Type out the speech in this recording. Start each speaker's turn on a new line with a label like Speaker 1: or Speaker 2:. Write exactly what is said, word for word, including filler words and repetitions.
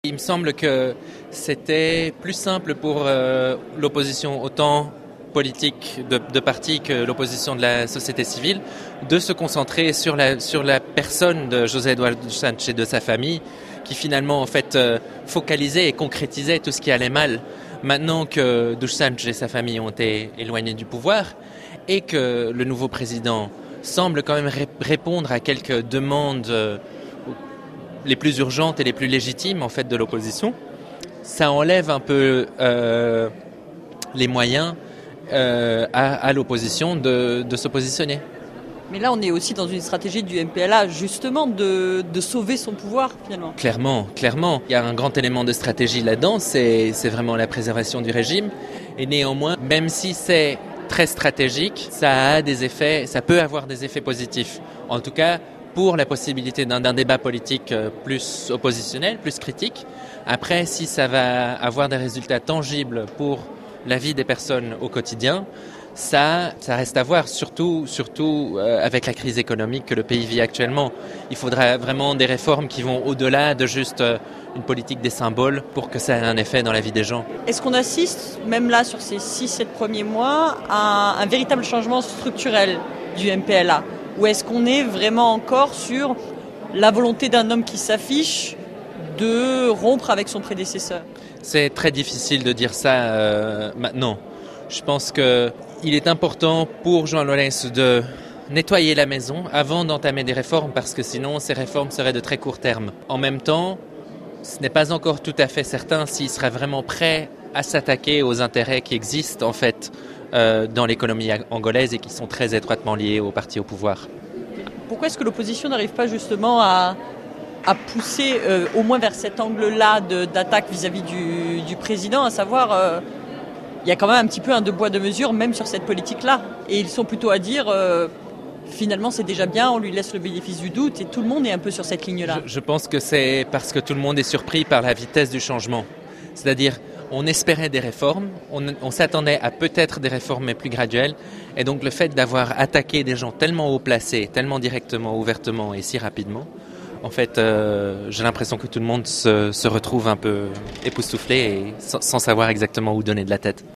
Speaker 1: Il me semble que c'était plus simple pour euh, l'opposition, autant politique de, de parti que l'opposition de la société civile, de se concentrer sur la, sur la personne de José Eduardo dos Santos et de sa famille, qui finalement en fait euh, focalisait et concrétisait tout ce qui allait mal. Maintenant que dos Santos et sa famille ont été éloignés du pouvoir et que le nouveau président semble quand même ré- répondre à quelques demandes euh, les plus urgentes et les plus légitimes en fait de l'opposition, ça enlève un peu euh, les moyens euh, à, à l'opposition de, de se positionner.
Speaker 2: Mais là, on est aussi dans une stratégie du M P L A, justement, de, de sauver son pouvoir, finalement.
Speaker 1: Clairement, clairement. Il y a un grand élément de stratégie là-dedans, c'est, c'est vraiment la préservation du régime. Et néanmoins, même si c'est très stratégique, ça a des effets, ça peut avoir des effets positifs. En tout cas, pour la possibilité d'un, d'un débat politique plus oppositionnel, plus critique. Après, si ça va avoir des résultats tangibles pour la vie des personnes au quotidien, ça, ça reste à voir, surtout, surtout euh, avec la crise économique que le pays vit actuellement. Il faudra vraiment des réformes qui vont au-delà de juste euh, une politique des symboles pour que ça ait un effet dans la vie des gens.
Speaker 2: Est-ce qu'on assiste, même là, sur ces six sept premiers mois, à un, un véritable changement structurel du M P L A ? Ou est-ce qu'on est vraiment encore sur la volonté d'un homme qui s'affiche de rompre avec son prédécesseur ?
Speaker 1: C'est très difficile de dire ça euh, maintenant. Je pense qu'il est important pour João Lourenço de nettoyer la maison avant d'entamer des réformes, parce que sinon ces réformes seraient de très court terme. En même temps, ce n'est pas encore tout à fait certain s'il serait vraiment prêt à s'attaquer aux intérêts qui existent en fait euh, dans l'économie angolaise et qui sont très étroitement liés au parti au pouvoir.
Speaker 2: Pourquoi est-ce que l'opposition n'arrive pas justement à, à pousser euh, au moins vers cet angle-là de, d'attaque vis-à-vis du, du président, à savoir euh, il y a quand même un petit peu un deux poids deux mesures même sur cette politique-là, et ils sont plutôt à dire euh, finalement c'est déjà bien, on lui laisse le bénéfice du doute, et tout le monde est un peu sur cette ligne-là.
Speaker 1: Je, je pense que c'est parce que tout le monde est surpris par la vitesse du changement. C'est-à-dire, on espérait des réformes, on, on s'attendait à peut-être des réformes mais plus graduelles, et donc le fait d'avoir attaqué des gens tellement haut placés, tellement directement, ouvertement et si rapidement, en fait, euh, j'ai l'impression que tout le monde se, se retrouve un peu époustouflé et sans, sans savoir exactement où donner de la tête.